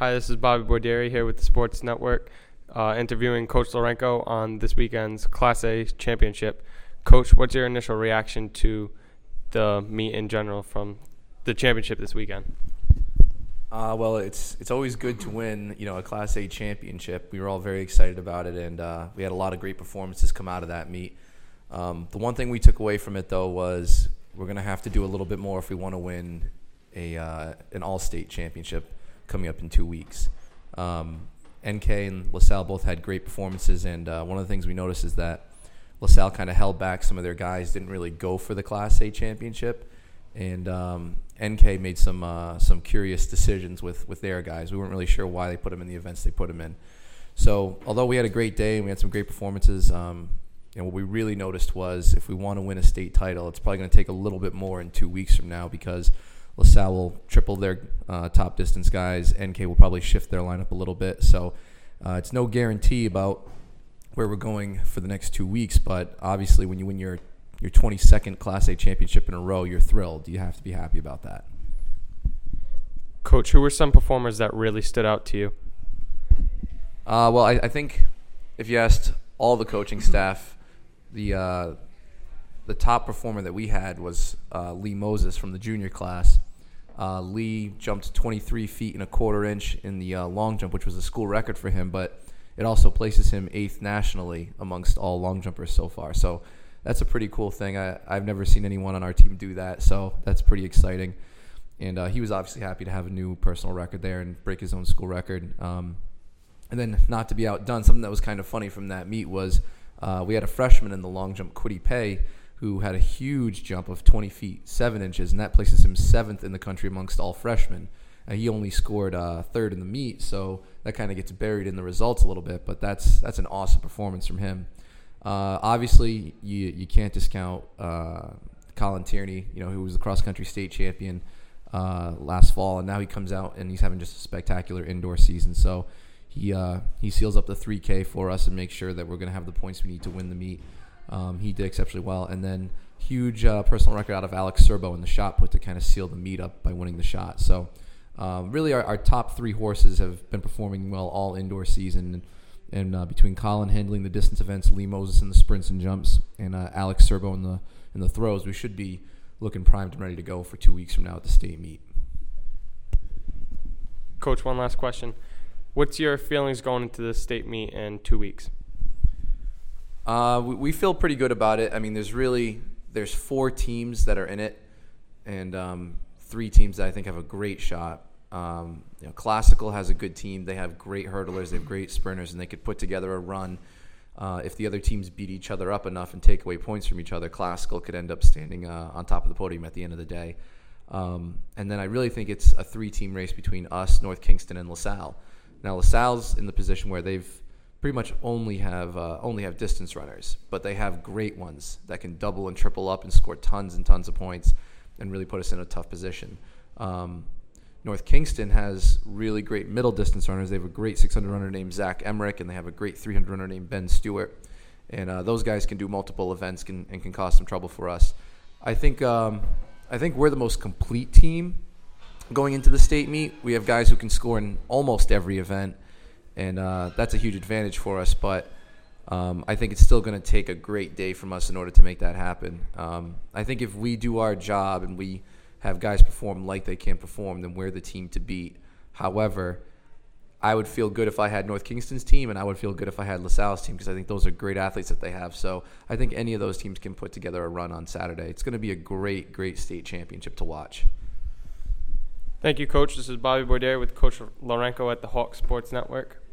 Hi, this is Bobby Bordieri here with the Sports Network, interviewing Coach Lorenko on this weekend's Class A championship. Coach, what's your initial reaction to the meet in general from the championship this weekend? Well, it's always good to win, a Class A championship. We were all very excited about it, and we had a lot of great performances come out of that meet. The one thing we took away from it, though, was we're going to have to do a little bit more if we want to win an all-state championship coming up in 2 weeks. NK and LaSalle both had great performances, and one of the things we noticed is that LaSalle kind of held back some of their guys, didn't really go for the Class A championship, and NK made some curious decisions with their guys. We weren't really sure why they put them in the events they put them in. So although we had a great day and we had some great performances, what we really noticed was if we want to win a state title, it's probably going to take a little bit more in 2 weeks from now because LaSalle will triple their top distance guys. NK will probably shift their lineup a little bit. So it's no guarantee about where we're going for the next 2 weeks, but obviously when you win your 22nd Class A championship in a row, you're thrilled. You have to be happy about that. Coach, who were some performers that really stood out to you? Well, I think if you asked all the coaching staff, the top performer that we had was Lee Moses from the junior class. Lee jumped 23 feet and a quarter inch in the long jump, which was a school record for him, but it also places him 8th nationally amongst all long jumpers so far. So that's a pretty cool thing. I've never seen anyone on our team do that, so that's pretty exciting. And he was obviously happy to have a new personal record there and break his own school record. And then not to be outdone, something that was kind of funny from that meet was we had a freshman in the long jump, Quiddy Pay, who had a huge jump of 20 feet, 7 inches, and that places him 7th in the country amongst all freshmen. He only scored 3rd in the meet, so that kind of gets buried in the results a little bit, but that's an awesome performance from him. Obviously, you can't discount Colin Tierney, who was the cross-country state champion last fall, and now he comes out and he's having just a spectacular indoor season. So he seals up the 3K for us and makes sure that we're going to have the points we need to win the meet. He did exceptionally well. And then huge personal record out of Alex Serbo in the shot put to kind of seal the meet up by winning the shot. So really our top 3 horses have been performing well all indoor season. And between Colin handling the distance events, Lee Moses in the sprints and jumps, and Alex Serbo in the throws, we should be looking primed and ready to go for 2 weeks from now at the state meet. Coach, one last question. What's your feelings going into the state meet in 2 weeks? We feel pretty good about it. I mean, there's 4 teams that are in it, and 3 teams that I think have a great shot. Classical has a good team. They have great hurdlers. They have great sprinters, and they could put together a run. If the other teams beat each other up enough and take away points from each other, Classical could end up standing on top of the podium at the end of the day. And then I really think it's a 3-team race between us, North Kingston, and LaSalle. Now, LaSalle's in the position where they've pretty much only have distance runners, but they have great ones that can double and triple up and score tons and tons of points and really put us in a tough position. North Kingston has really great middle distance runners. They have a great 600 runner named Zach Emmerich, and they have a great 300 runner named Ben Stewart. And those guys can do multiple events and can cause some trouble for us. I think we're the most complete team going into the state meet. We have guys who can score in almost every event, and that's a huge advantage for us. But I think it's still going to take a great day from us in order to make that happen. I think if we do our job and we have guys perform like they can perform, then we're the team to beat. However, I would feel good if I had North Kingston's team, and I would feel good if I had LaSalle's team because I think those are great athletes that they have. So I think any of those teams can put together a run on Saturday. It's going to be a great, great state championship to watch. Thank you, Coach. This is Bobby Bordieri with Coach Lorenko at the Hawk Sports Network.